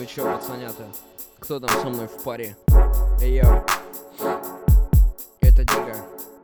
Вы чё, пацанята? Кто там со мной в паре? Эй, йоу. Это Дига.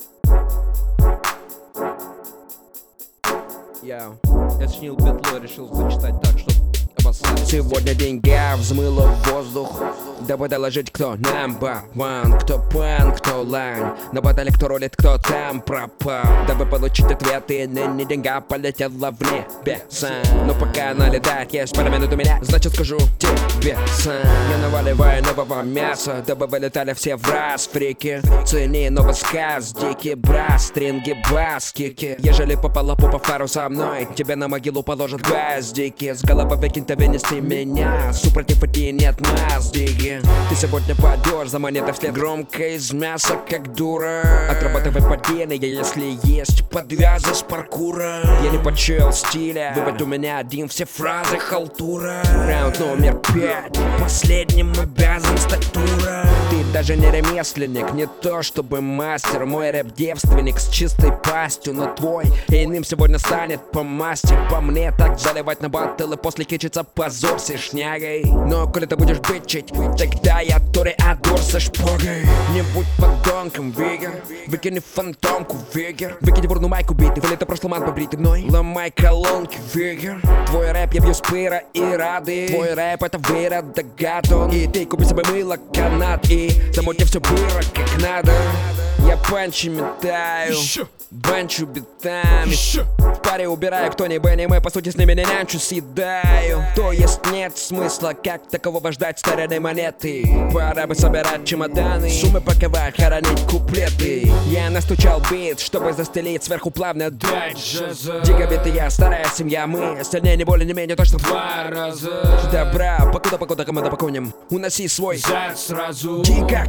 Я сочинил петло, решил зачитать так, чтоб обоссать. Сегодня деньга взмыло в воздух. Давай доложить, кто number one, кто пан, кто лайн. На батале кто рулит, кто там пропал. Дабы получить ответы, ныне деньга полетела в небеса. Но пока она летает, есть пара минут у меня, значит скажу тебе сам. Я наваливаю нового мяса, дабы вылетали все в раз. Фрики, цени новый сказ, дикий брас, стринги, бас, кики. Ежели попала попа в пару со мной, тебе на могилу положат гвоздики. С головы выкинь-то вынести меня, супротив идти нет маздики. Ты сегодня пойдешь за монетой вслед. Громко из мяса, как дура. Отрабатывай падение, если есть подвязы с паркура. Я не почуял стиля, выбрать у меня один, все фразы халтура. Раунд номер 5, последним обязан стать тура. Ты даже не ремесленник, не то чтобы мастер. Мой рэп девственник с чистой пастью, но твой иным сегодня станет по масти. По мне так заливать на баттл и после кичиться позорься шнягой. Но коли ты будешь бичить, тогда я тореадор со шпагой. Не будь подонком, вегер. Выкини фантомку, вегер. Выкини в урну майку битый, вылета прошлый ман побритый мной. Ломай колонки, вегер. Твой рэп я бью с пыра и рады. Твой рэп это выродок гадон. И ты купи себе мыло, канат. И замути все было как надо. Я панчи метаю, банчу битами. В паре убираю, кто не бы, не мы, по сути с ними не нянчу, съедаю. То есть нет смысла, как такового ждать старинной монеты. Пора бы собирать чемоданы, суммы паковать, хоронить куплеты. Я настучал бит, чтобы застелить сверху плавно дать жаза. Гигабиты я, старая семья, мы сильнее, не более, не менее, точно в 2 раза. Добра, покуда команда поконим, уноси свой зад сразу. Дига,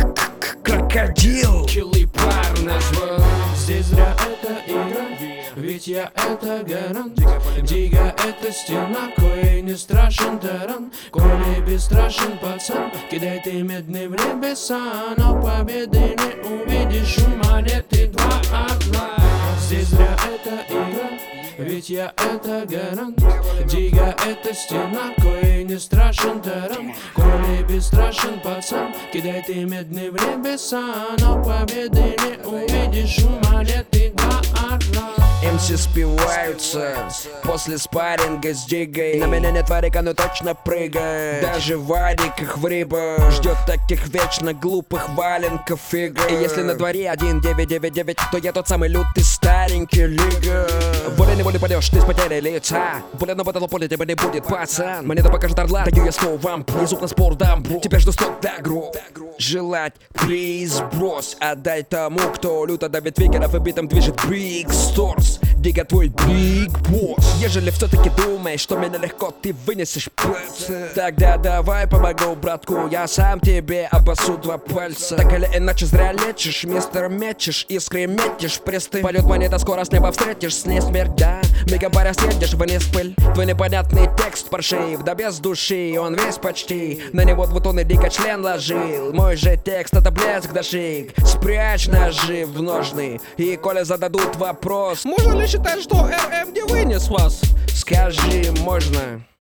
крокодил. Киллый пар назвал. Здесь зря это игра, ведь я это гарант. Дига это стена, кое не страшен таран. Коли бесстрашен пацан, кидай ты медный в небеса. Но победы не увидишь, у монеты 2 одна. Здесь зря это игра, ведь я это гарант. Дига это стена, кое не страшен таран. Коли бесстрашен пацан, кидай ты медный в небеса. Но победы не увидишь, у монеты 2 одна. МС спиваются после спарринга с Дигой. На меня нет варика, но точно прыгает. Даже Вадик их в рибу ждет таких вечно глупых валенков игр. И если на дворе 1999, то я тот самый лютый старенький лига. Волей-неволей пойдешь ты с потерей лица. Воля на батл поле тебя не будет, пацан. Монета покажет орла, даю я слово вам. Внизу на спор дам, теперь жду 100 дагру. Желать приз, брось, отдай тому, кто люто давит вигеров и битом движет Big Stores. Дига твой Big Boss. Ежели все-таки думаешь, что меня легко ты вынесешь, пальцы, тогда давай помогу, братку, я сам тебе обоссу 2 пальца. Так или иначе зря лечишь, мистер мечешь, искры метишь, престы. Полет монета, скоро с неба встретишь, с ней смерть, да. Мегабаря съедешь вниз пыль. Твой непонятный текст паршив, да без души, он весь почти. На него 2 тонны Дига член ложил. Мой же текст это блеск да шик. Спрячь ножи в ножны, и коли зададут вопрос, Можно ли считать, что РМ не вынес вас? скажи, можно.